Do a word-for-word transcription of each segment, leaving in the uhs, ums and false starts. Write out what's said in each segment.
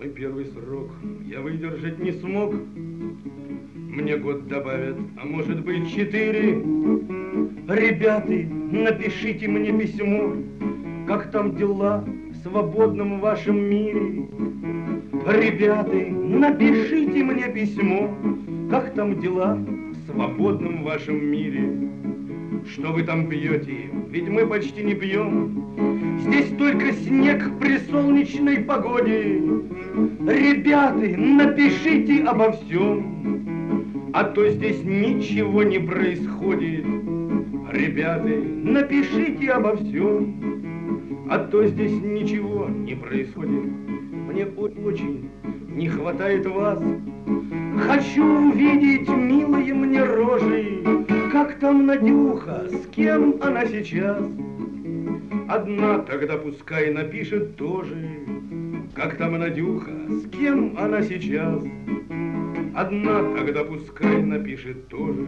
Мой первый срок я выдержать не смог. Мне год добавят, а может быть четыре. Ребята, напишите мне письмо, как там дела в свободном вашем мире. Ребята, напишите мне письмо, как там дела в свободном вашем мире. Что вы там пьете? Ведь мы почти не пьем. Здесь только снег при солнечной погоде. Ребята, напишите обо всем, а то здесь ничего не происходит. Ребята, напишите обо всем, а то здесь ничего не происходит. Мне очень не хватает вас. Хочу увидеть милые мне рожи. Как там Надюха, с кем она сейчас? Одна тогда пускай напишет тоже. Как там Надюха, с кем она сейчас? Одна тогда пускай напишет тоже.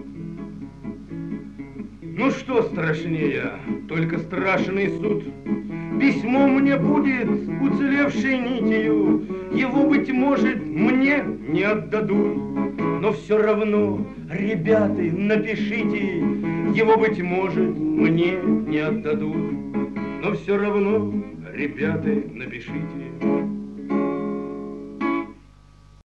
Ну что страшнее, только страшный суд. Письмо мне будет уцелевшей нитью. Его, быть может, мне не отдадут. Но все равно, ребята, напишите. Его, быть может, мне не отдадут. Но все равно, ребята, напишите.